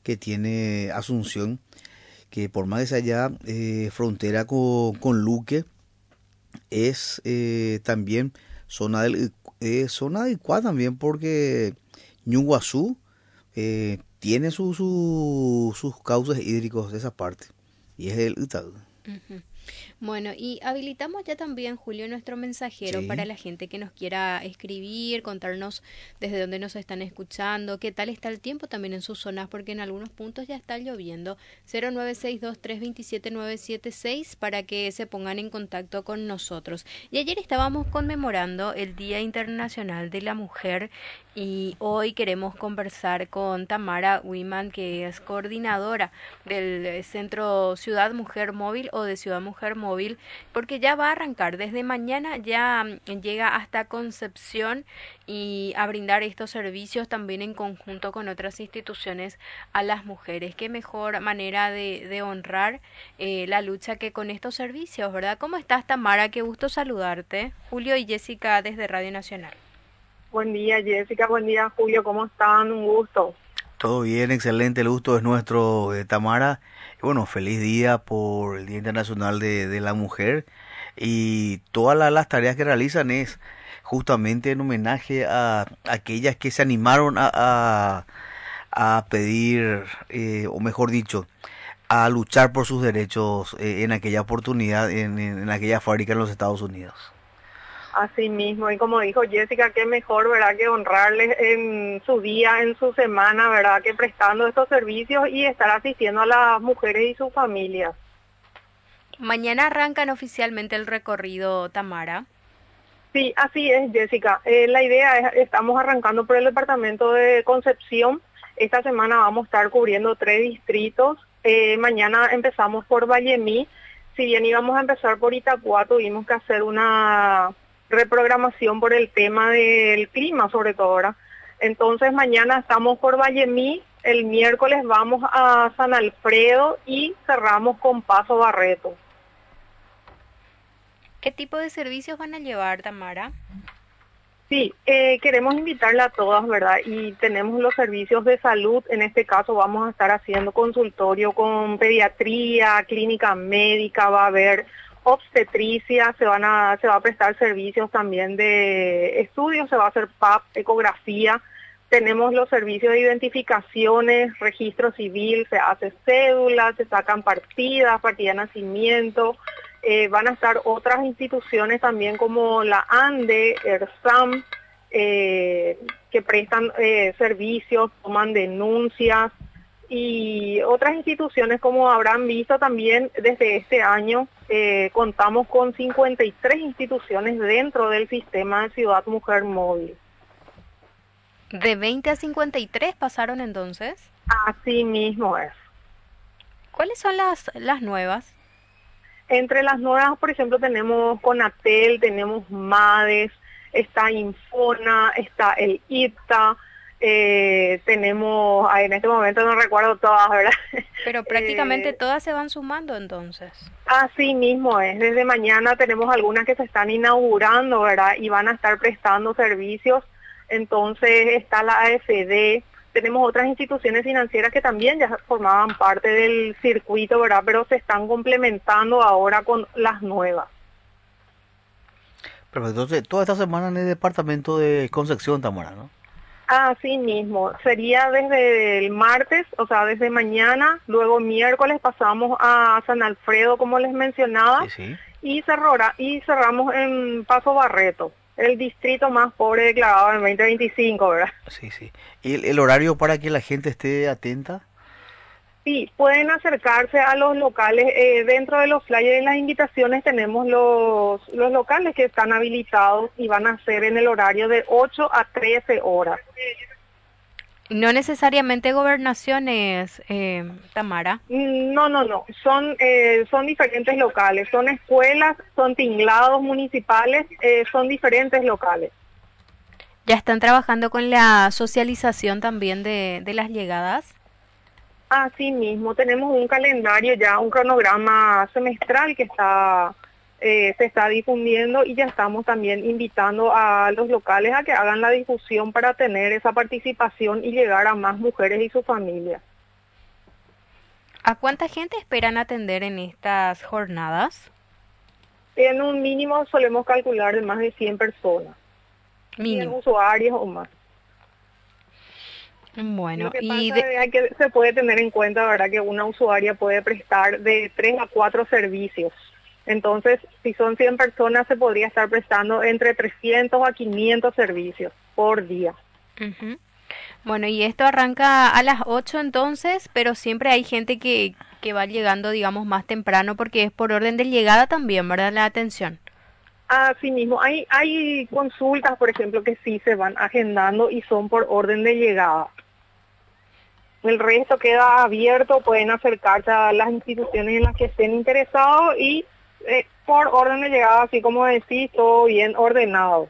que tiene Asunción, que por más que sea allá frontera con Luque, es también zona adecuada también porque Ñuguazú tiene sus cauces hídricos de esa parte, y es el Itaú. Ujú. Bueno, y habilitamos ya también, Julio, nuestro mensajero para Sí. la gente que nos quiera escribir, contarnos desde dónde nos están escuchando, qué tal está el tiempo también en sus zonas, porque en algunos puntos ya está lloviendo. 0962327976 para que se pongan en contacto con nosotros. Y ayer estábamos conmemorando el Día Internacional de la Mujer y hoy queremos conversar con Tamara Wiman, que es coordinadora del Centro Ciudad Mujer Móvil o de Ciudad Mujer Móvil, porque ya va a arrancar desde mañana, ya llega hasta Concepción y a brindar estos servicios también en conjunto con otras instituciones a las mujeres. Qué mejor manera de honrar la lucha que con estos servicios, ¿verdad? ¿Cómo estás, Tamara? Qué gusto saludarte. Julio y Jessica desde Radio Nacional. Buen día, Jessica. Buen día, Julio. ¿Cómo están? Un gusto. Todo bien, excelente, el gusto es nuestro, Tamara. Y bueno, feliz día por el Día Internacional de la Mujer, y todas las tareas que realizan es justamente en homenaje a aquellas que se animaron a pedir, o mejor dicho, a luchar por sus derechos en aquella oportunidad, en aquella fábrica en los Estados Unidos. Así mismo. Y como dijo Jessica, qué mejor, ¿verdad?, que honrarles en su día, en su semana, ¿verdad?, que prestando estos servicios y estar asistiendo a las mujeres y sus familias. Mañana arrancan oficialmente el recorrido, Tamara. Sí, así es, Jessica. La idea es, estamos arrancando por el departamento de Concepción. Esta semana vamos a estar cubriendo 3 distritos. Mañana empezamos por Vallemí. Si bien íbamos a empezar por Itacuá, tuvimos que hacer una reprogramación por el tema del clima, sobre todo ahora. Entonces mañana estamos por Vallemí, el miércoles vamos a San Alfredo y cerramos con Paso Barreto. ¿Qué tipo de servicios van a llevar, Tamara? Sí, queremos invitarla a todas, ¿verdad? Y tenemos los servicios de salud. En este caso vamos a estar haciendo consultorio con pediatría, clínica médica, va a haber obstetricia, se va a prestar servicios también de estudios, se va a hacer PAP, ecografía. Tenemos los servicios de identificaciones, registro civil, se hace cédula, se sacan partida de nacimiento. Van a estar otras instituciones también como la ANDE, ERSAM, que prestan servicios, toman denuncias, y otras instituciones, como habrán visto también desde este año, contamos con 53 instituciones dentro del sistema de Ciudad Mujer Móvil. De 20 a 53 pasaron entonces. Así mismo es. ¿Cuáles son las nuevas? Entre las nuevas, por ejemplo, tenemos Conatel, tenemos MADES, está Infona, está el IPTA, tenemos, ay, en este momento no recuerdo todas, ¿verdad? Pero prácticamente Eh, todas se van sumando entonces. Así mismo es, desde mañana tenemos algunas que se están inaugurando, ¿verdad? Y van a estar prestando servicios. Entonces está la AFD, tenemos otras instituciones financieras que también ya formaban parte del circuito, ¿verdad? Pero se están complementando ahora con las nuevas. Pero entonces, toda esta semana en el departamento de Concepción, Tamara, ¿no? Así mismo, sería desde el martes, o sea, desde mañana, luego miércoles pasamos a San Alfredo, como les mencionaba, Sí, sí. y cerramos en Paso Barreto, el distrito más pobre declarado en 2025, ¿verdad? Sí, sí. ¿Y el horario para que la gente esté atenta? Sí, pueden acercarse a los locales. Dentro de los flyers y las invitaciones tenemos los locales que están habilitados y van a ser en el horario de 8 a 13 horas. No necesariamente gobernaciones, Tamara. No, no, no, son diferentes locales, son escuelas, son tinglados municipales, son diferentes locales. Ya están trabajando con la socialización también de las llegadas. Así mismo, tenemos un calendario ya, un cronograma semestral que se está difundiendo, y ya estamos también invitando a los locales a que hagan la difusión para tener esa participación y llegar a más mujeres y sus familias. ¿A cuánta gente esperan atender en estas jornadas? En un mínimo solemos calcular de más de 100 personas, 100 Mínimo. usuarios o más. Bueno, Lo que y pasa es que se puede tener en cuenta, ¿verdad?, que una usuaria puede prestar de 3 a 4 servicios. Entonces, si son 100 personas, se podría estar prestando entre 300 a 500 servicios por día. ujú. Bueno, y esto arranca a las 8 entonces, pero siempre hay gente que va llegando, digamos, más temprano porque es por orden de llegada también, ¿verdad? La atención. Asimismo, hay consultas, por ejemplo, que sí se van agendando y son por orden de llegada. El resto queda abierto, pueden acercarse a las instituciones en las que estén interesados y por orden de llegada, así como decís, todo bien ordenado.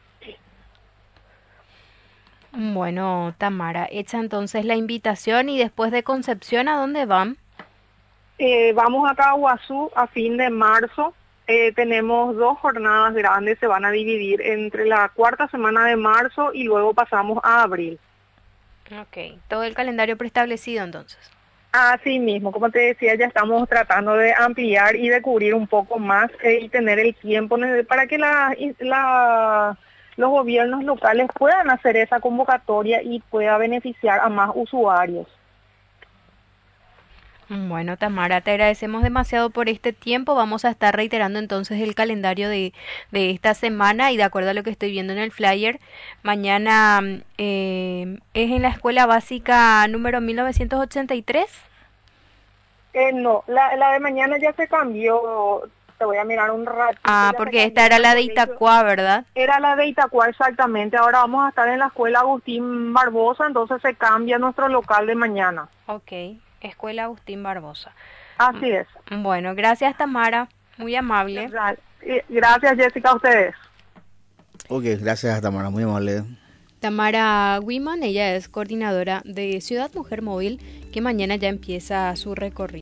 Bueno, Tamara, hecha entonces la invitación y después de Concepción, ¿a dónde van? Vamos a Caguazú a fin de marzo. Tenemos 2 jornadas grandes, se van a dividir entre la cuarta semana de marzo y luego pasamos a abril. Ok, todo el calendario preestablecido entonces. Así mismo, como te decía, ya estamos tratando de ampliar y de cubrir un poco más y tener el tiempo para que los gobiernos locales puedan hacer esa convocatoria y pueda beneficiar a más usuarios. Bueno, Tamara, te agradecemos demasiado por este tiempo. Vamos a estar reiterando entonces el calendario de esta semana y de acuerdo a lo que estoy viendo en el flyer, mañana es en la escuela básica número 1983. No, la de mañana ya se cambió, te voy a mirar un ratito. Ah, Ya se porque esta cambió era al la de colegio. Itacua, ¿verdad? Era la de Itacua exactamente, ahora vamos a estar en la escuela Agustín Barbosa, entonces se cambia nuestro local de mañana. Ok, Escuela Agustín Barbosa. Así es. Bueno, gracias Tamara, muy amable. Gracias, Jessica, a ustedes. Ok, gracias Tamara, muy amable. Tamara Wiman, ella es coordinadora de Ciudad Mujer Móvil, que mañana ya empieza su recorrido.